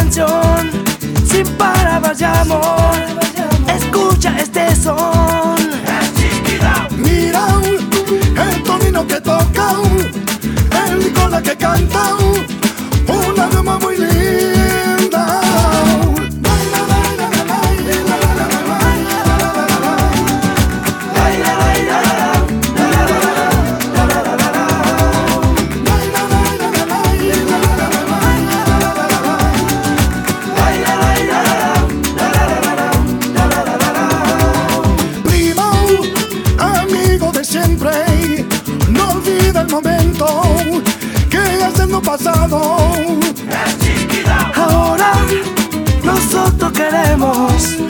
canción, sin palabras de amor. Escucha este son. Mira el tonino que toca, el Nicola que canta, una dama muy linda. Siempre no olvida el momento que es en lo pasado. Ahora nosotros queremos